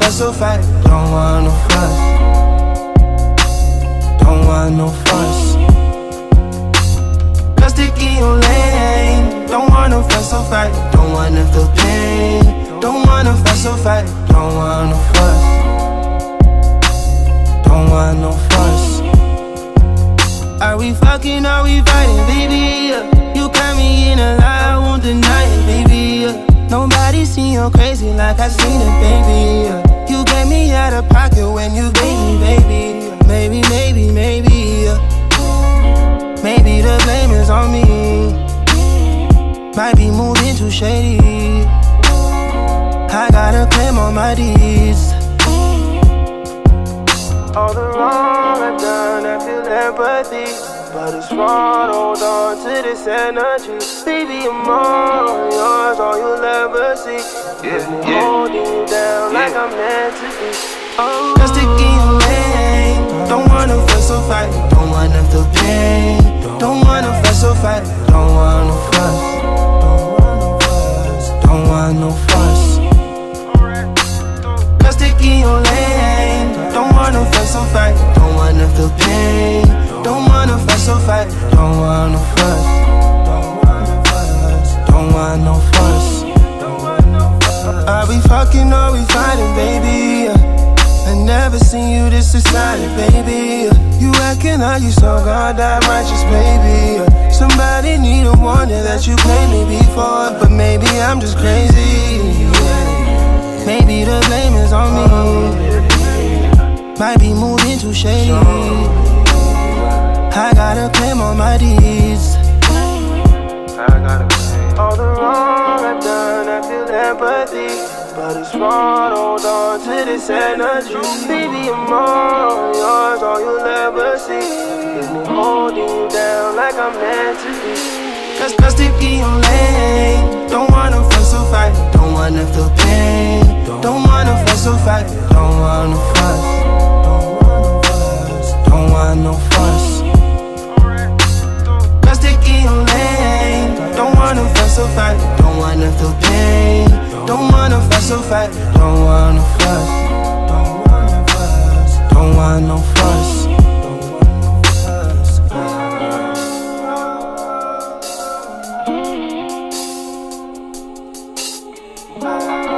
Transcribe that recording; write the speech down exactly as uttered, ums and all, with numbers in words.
fuss or fight, don't want no fuss. Don't want no fuss. Just stick in your lane. Don't want no fuss or fight, don't wanna feel pain. Don't wanna fuss or fight, don't want no fuss. Don't want no fuss. Are we fucking, are we fighting, baby? You got me in a lie, I won't deny it, baby. Nobody seen you crazy like I seen it, baby. You get me out of pocket when you gave me, baby. Maybe, maybe, maybe. Maybe the blame is on me. Might be moving too shady. I got a claim on my deeds. All the wrong I've done, I feel empathy. But it's wrong, hold on to this energy. Baby, I'm all yours, all you'll ever see. Yeah, yeah. Holding you down like I'm meant to be. Oh, just stick in your lane. Don't wanna fuss or fight, don't wanna feel pain. Don't wanna fuss or fight, don't want no fuss. Don't want no fuss. Just stick in your lane. Don't wanna fuss or fight, don't wanna feel pain. Don't wanna fuss or fight, don't want no fuss. Don't want no fuss. Are we fucking or we fighting, baby? I never seen you this excited, baby. You acting like you so goddamn righteous, baby. Somebody need a warning that you played me before. But maybe I'm just crazy. Maybe the blame is on me. Might be moving too shady. I got a claim on my deeds. All the wrong I've done, I feel empathy. But it's wrong, hold on to this energy. Baby, I'm all yours, all you'll ever see. Is me holding you down like I'm meant to be. Just, just stick in your lane. Don't wanna fuss or fight, don't wanna feel pain. Don't wanna fuss or fight, don't want no fuss. Don't want no fuss. Just stick in your lane. Don't wanna fuss or fight, don't wanna feel pain. Don't wanna fuss or fight, don't want no fuss. Don't want no fuss. Bye.